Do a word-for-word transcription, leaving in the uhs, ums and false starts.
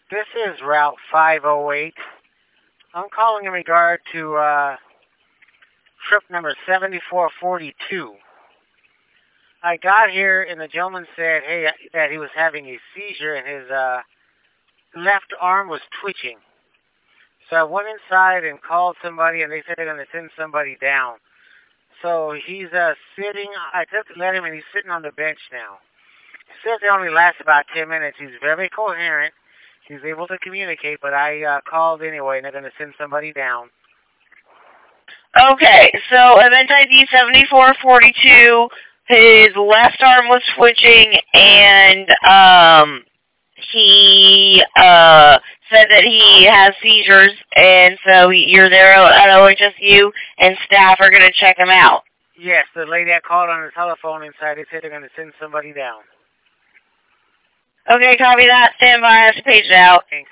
This is Route five oh eight. I'm calling in regard to uh, trip number seventy-four forty-two. I got here and the gentleman said, hey, that he was having a seizure and his uh, left arm was twitching. So I went inside and called somebody, and they said they're going to send somebody down. So he's uh, sitting, I took let him, and he's sitting on the bench now. He says it only lasts about ten minutes. He's very coherent. He's able to communicate, but I uh, called anyway, and they're going to send somebody down. Okay, so event I D seventy-four forty-two, his left arm was twitching, and um, he uh, said that he has seizures, and so he, you're there at O H S U, and staff are going to check him out. Yes, the lady I called on the telephone inside, they said they're going to send somebody down. Okay, copy that. Stand by. I have to page it out. Thanks.